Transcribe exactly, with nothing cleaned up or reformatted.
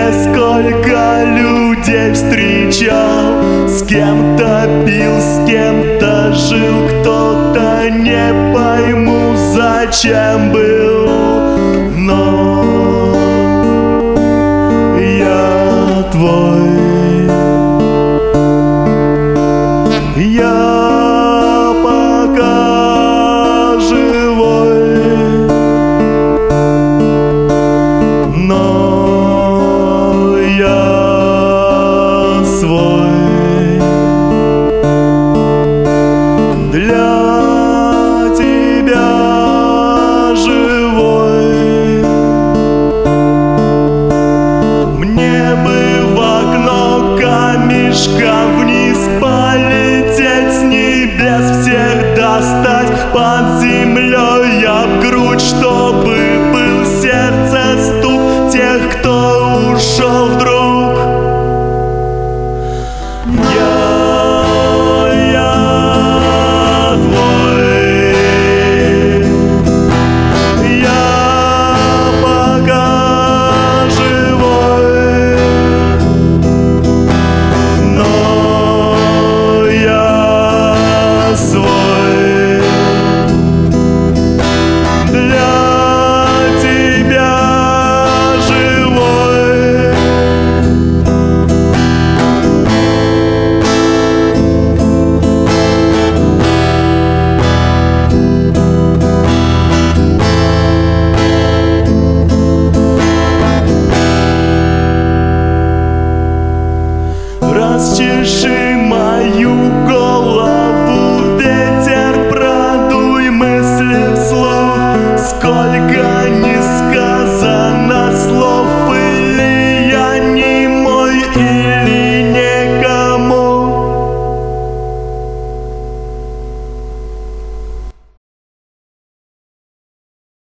мне сколько людей встречал, с кем-то пил, с кем-то жил, кто-то не пойму зачем был, но я твой. Я пока живой, но я свой. Для тебя живой. Мне бы в окно камешком вниз полететь, с небес всех достать, под землей об грудь, чтобы был в сердце стук тех, кто ушел вдруг. Я, я твой. Я пока живой, но я свой. Для тебя живой. Расчеши